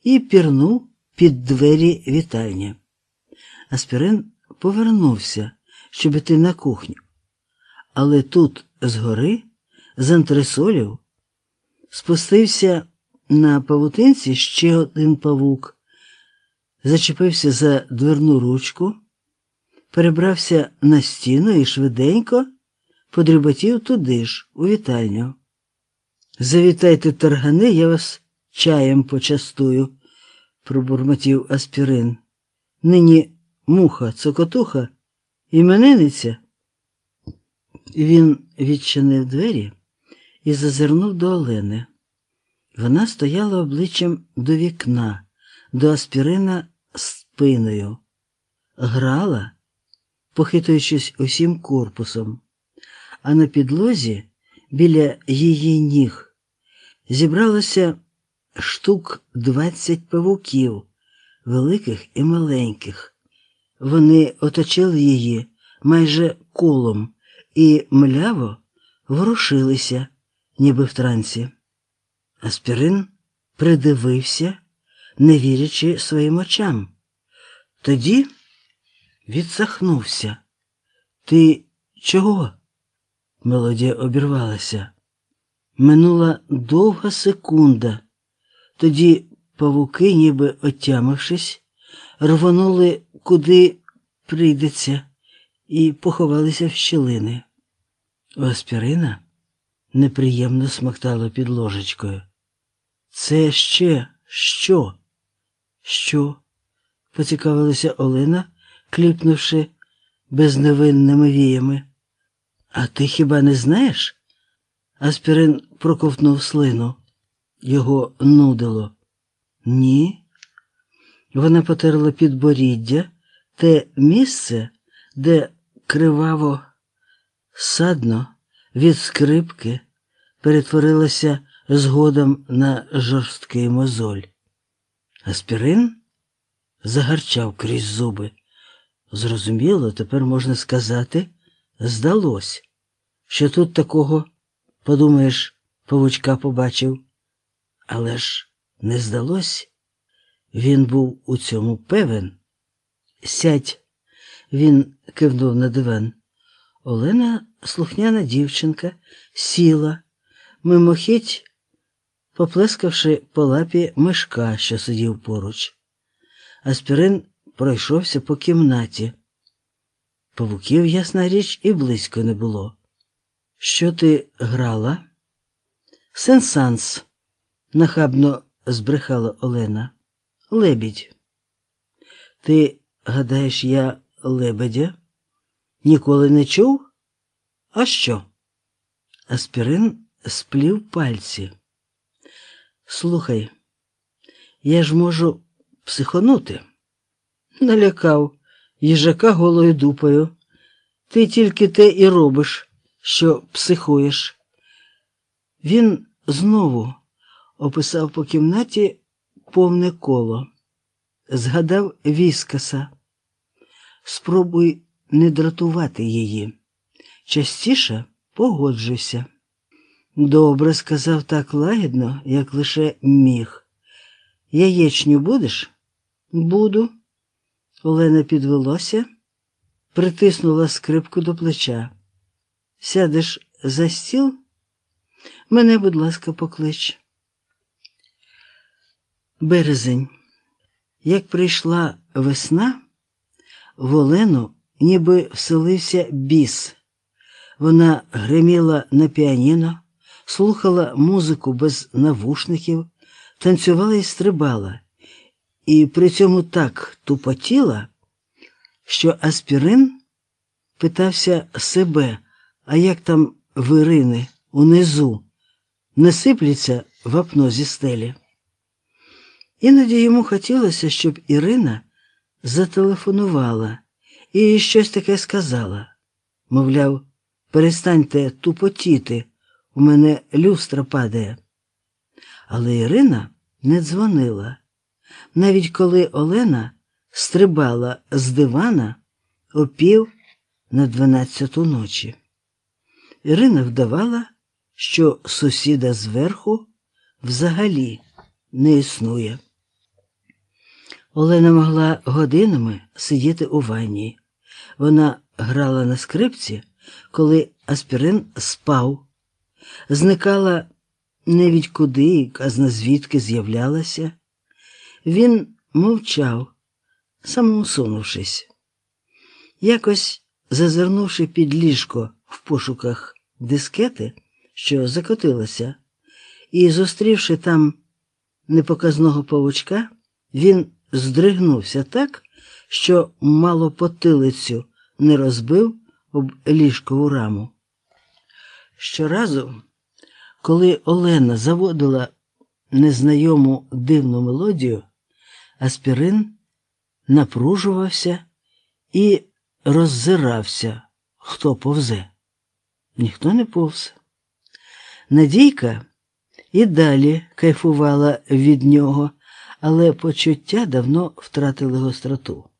і пірнув під двері вітальні. Аспірин повернувся, щоб іти на кухню. Але тут згори, з антресолів, спустився на павутинці ще один павук, зачепився за дверну ручку, перебрався на стіну і швиденько подріботів туди ж, у вітальню. «Завітайте, таргани, я вас чаєм почастую», – пробурмотів Аспірин. «Нині муха, цокотуха, іменинниця». Він відчинив двері і зазирнув до Олени. Вона стояла обличчям до вікна, до Аспірина спиною. Грала, похитуючись усім корпусом, а на підлозі, біля її ніг, зібралося штук 20 павуків, великих і маленьких. Вони оточили її майже колом і мляво ворушилися, ніби в трансі. Аспірин придивився, не вірячи своїм очам. Тоді відсахнувся. «Ти чого?» Мелодія обірвалася. Минула довга секунда. Тоді павуки, ніби отямившись, рвонули куди прийдеться і поховалися в щілини. У Аспірина неприємно смоктало під ложечкою. «Це ще що?» «Що?» – поцікавилася Олена, кліпнувши безневинними віями. «А ти хіба не знаєш?» Аспірин проковтнув слину. Його нудило. «Ні». Вона потерла підборіддя, те місце, де криваво, садно від скрипки перетворилося згодом на жорсткий мозоль. Аспірин загарчав крізь зуби. Зрозуміло, тепер можна сказати, здалось, що тут такого, подумаєш, павучка побачив. Але ж не здалось. Він був у цьому певен. «Сядь», – він кивнув на диван. Олена, слухняна дівчинка, сіла, мимохідь поплескавши по лапі мишка, що сидів поруч. Аспірин пройшовся по кімнаті. Павуків, ясна річ, і близько не було. «Що ти грала?» «Сен-санс», – нахабно збрехала Олена. «Лебідь». «Ти гадаєш, я лебедя? Ніколи не чув? А що?» Аспірин сплів пальці. «Слухай, я ж можу психонути». «Налякав їжака голою дупою. Ти тільки те і робиш, що психуєш». Він знову описав по кімнаті повне коло. Згадав Віскаса. «Спробуй не дратувати її. Частіше погоджуйся». «Добре», – сказав так лагідно, як лише міг. «Яєчню будеш?» «Буду». Олена підвелася, притиснула скрипку до плеча. «Сядеш за стіл? Мене, будь ласка, поклич». Березень. Як прийшла весна, в Олену ніби вселився біс. Вона гриміла на піаніно, слухала музику без навушників, танцювала і стрибала. І при цьому так тупотіла, що Аспірин питався себе, а як там в Ірини унизу, не сипляться вапно зі стелі. Іноді йому хотілося, щоб Ірина зателефонувала і щось таке сказала. Мовляв, перестаньте тупотіти, у мене люстра падає. Але Ірина не дзвонила, навіть коли Олена стрибала з дивана о 11:50 ночі. Ірина вдавала, що сусіда зверху взагалі не існує. Олена могла годинами сидіти у ванні. Вона грала на скрипці, коли аспірин спав, зникала не від куди, казна звідки з'являлася. Він мовчав, самоусунувшись. Якось, зазирнувши під ліжко в пошуках дискети, що закотилася, і зустрівши там непоказного павучка, він здригнувся так, що мало потилицю не розбив об ліжкову раму. Щоразу, коли Олена заводила незнайому дивну мелодію, аспірин напружувався і роззирався, хто повзе. Ніхто не повз. Надійка і далі кайфувала від нього, але почуття давно втратили гостроту.